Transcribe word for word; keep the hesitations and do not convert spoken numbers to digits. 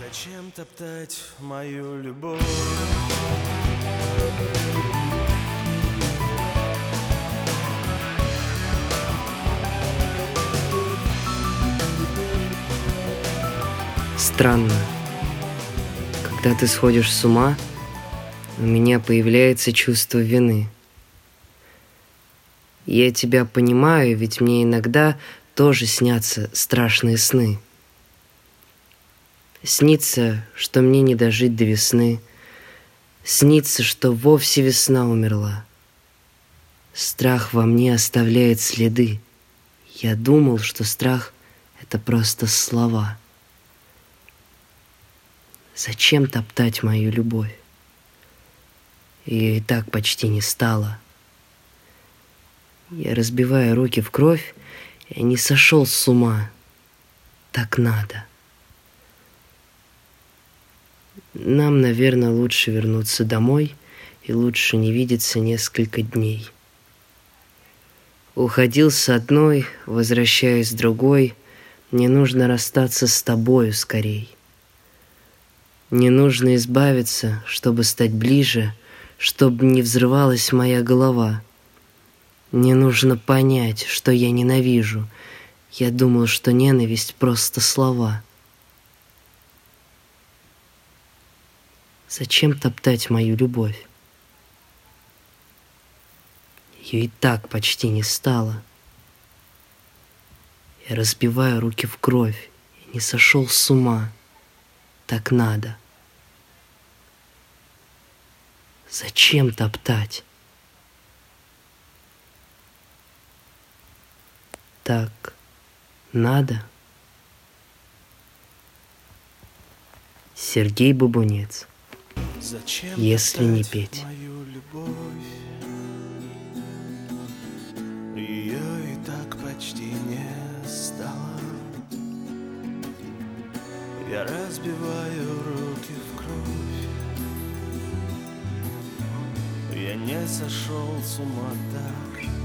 Зачем топтать мою любовь? Странно. Когда ты сходишь с ума, у меня появляется чувство вины. Я тебя понимаю, ведь мне иногда тоже снятся страшные сны. Снится, что мне не дожить до весны. Снится, что вовсе весна умерла. Страх во мне оставляет следы. Я думал, что страх — это просто слова. Зачем топтать мою любовь? Ее и так почти не стало. Я разбиваю руки в кровь, и не сошел с ума. Так надо. Нам, наверное, лучше вернуться домой, и лучше не видеться несколько дней. Уходил с одной, возвращаюсь с другой. Мне нужно расстаться с тобою скорей. Не нужно избавиться, чтобы стать ближе, чтобы не взрывалась моя голова. Мне нужно понять, что я ненавижу. Я думал, что ненависть — просто слова. Зачем топтать мою любовь? Ее и так почти не стало. Я разбиваю руки в кровь и не сошел с ума. Так надо. Зачем топтать? Так надо. Сергей Бубунец. Зачем Если не петь. Мою любовь? Ее и так почти не стало. Я разбиваю руки в кровь. Я не сошел с ума так